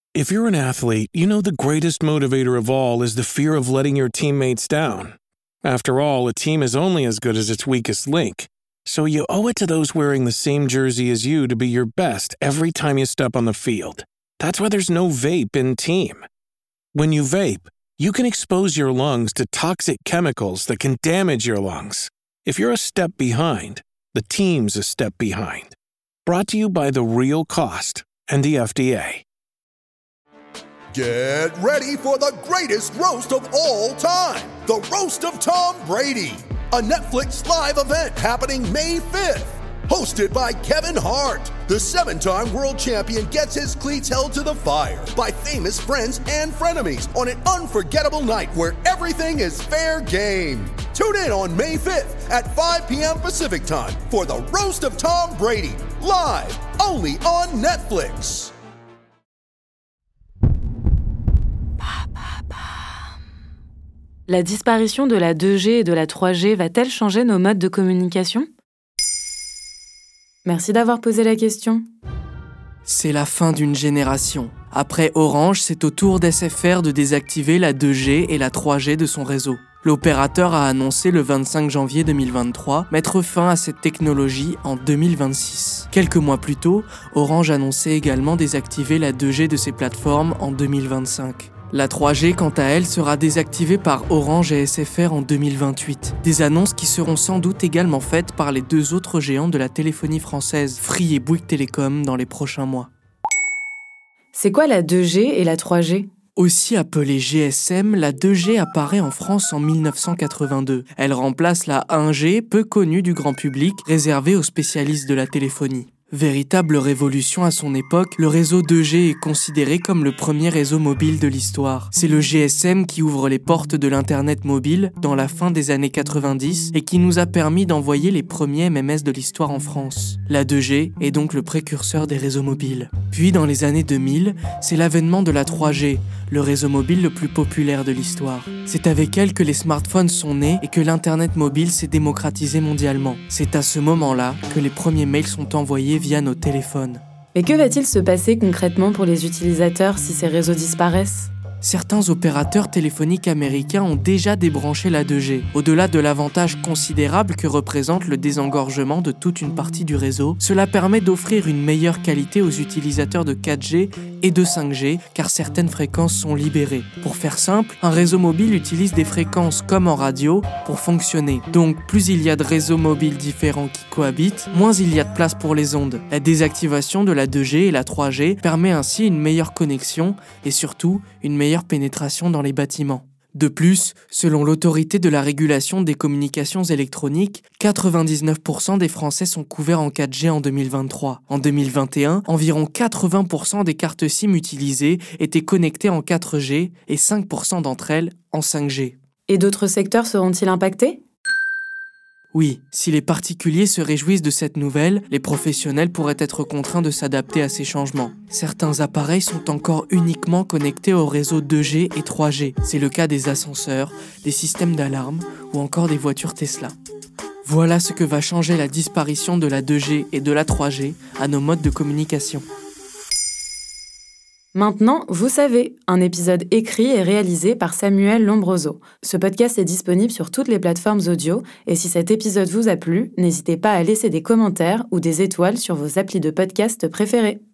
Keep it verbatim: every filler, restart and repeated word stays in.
If you're an athlete, you know the greatest motivator of all is the fear of letting your teammates down. After all, a team is only as good as its weakest link. So you owe it to those wearing the same jersey as you to be your best every time you step on the field. That's why there's no vape in team. When you vape, you can expose your lungs to toxic chemicals that can damage your lungs. If you're a step behind, the team's a step behind. Brought to you by The Real Cost and the F D A. Get ready for the greatest roast of all time, the Roast of Tom Brady, a Netflix live event happening May fifth. Hosted by Kevin Hart, the seven-time world champion gets his cleats held to the fire by famous friends and frenemies on an unforgettable night where everything is fair game. Tune in on May fifth at five p.m. Pacific time for the Roast of Tom Brady, live only on Netflix. La disparition de la deux G et de la trois G va-t-elle changer nos modes de communication ? Merci d'avoir posé la question. C'est la fin d'une génération. Après Orange, c'est au tour d'S F R de désactiver la deux G et la trois G de son réseau. L'opérateur a annoncé le vingt-cinq janvier deux mille vingt-trois mettre fin à cette technologie en deux mille vingt-six. Quelques mois plus tôt, Orange annonçait également désactiver la deux G de ses plateformes en deux mille vingt-cinq. La trois G, quant à elle, sera désactivée par Orange et S F R en deux mille vingt-huit. Des annonces qui seront sans doute également faites par les deux autres géants de la téléphonie française, Free et Bouygues Télécom, dans les prochains mois. C'est quoi la deux G et la trois G ? Aussi appelée G S M, la deux G apparaît en France en dix-neuf cent quatre-vingt-deux. Elle remplace la un G, peu connue du grand public, réservée aux spécialistes de la téléphonie. Véritable révolution à son époque, le réseau deux G est considéré comme le premier réseau mobile de l'histoire. C'est le G S M qui ouvre les portes de l'internet mobile dans la fin des années quatre-vingt-dix et qui nous a permis d'envoyer les premiers M M S de l'histoire en France. La deux G est donc le précurseur des réseaux mobiles. Puis dans les années deux mille, c'est l'avènement de la trois G, le réseau mobile le plus populaire de l'histoire. C'est avec elle que les smartphones sont nés et que l'internet mobile s'est démocratisé mondialement. C'est à ce moment-là que les premiers mails sont envoyés via nos téléphones. Mais que va-t-il se passer concrètement pour les utilisateurs si ces réseaux disparaissent ? Certains opérateurs téléphoniques américains ont déjà débranché la deux G. Au-delà de l'avantage considérable que représente le désengorgement de toute une partie du réseau, cela permet d'offrir une meilleure qualité aux utilisateurs de quatre G et de cinq G, car certaines fréquences sont libérées. Pour faire simple, un réseau mobile utilise des fréquences comme en radio pour fonctionner. Donc, plus il y a de réseaux mobiles différents qui cohabitent, moins il y a de place pour les ondes. La désactivation de la deux G et la trois G permet ainsi une meilleure connexion et surtout une meilleure pénétration dans les bâtiments. De plus, selon l'autorité de la régulation des communications électroniques, quatre-vingt-dix-neuf pour cent des Français sont couverts en quatre G en deux mille vingt-trois. En deux mille vingt et un, environ quatre-vingts pour cent des cartes SIM utilisées étaient connectées en quatre G et cinq pour cent d'entre elles en cinq G. Et d'autres secteurs seront-ils impactés ? Oui, si les particuliers se réjouissent de cette nouvelle, les professionnels pourraient être contraints de s'adapter à ces changements. Certains appareils sont encore uniquement connectés au réseau deux G et trois G. C'est le cas des ascenseurs, des systèmes d'alarme ou encore des voitures Tesla. Voilà ce que va changer la disparition de la deux G et de la trois G à nos modes de communication. Maintenant, vous savez, un épisode écrit et réalisé par Samuel Lombroso. Ce podcast est disponible sur toutes les plateformes audio et si cet épisode vous a plu, n'hésitez pas à laisser des commentaires ou des étoiles sur vos applis de podcast préférés.